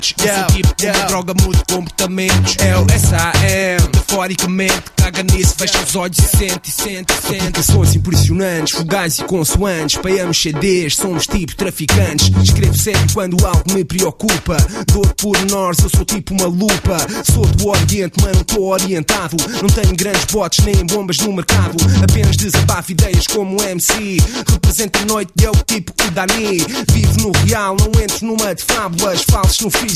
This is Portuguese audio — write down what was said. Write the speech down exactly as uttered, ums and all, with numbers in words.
Yeah, tipo yeah. Uma droga muda comportamentos. É o S A M, metaforicamente. Caga nisso, fecha os olhos e sente, e sente, e sente. Aplicações impressionantes, fogais e consoantes. Paiamos C Ds, somos tipo traficantes. Escrevo sempre quando algo me preocupa. Dou por menores, eu sou tipo uma lupa. Sou do Oriente, mas não estou orientado. Não tenho grandes botes nem bombas no mercado. Apenas desabafo ideias como M C. Represento a noite, eu tipo o Dani. Vivo no real, não entro numa de fábulas. Falsos no fim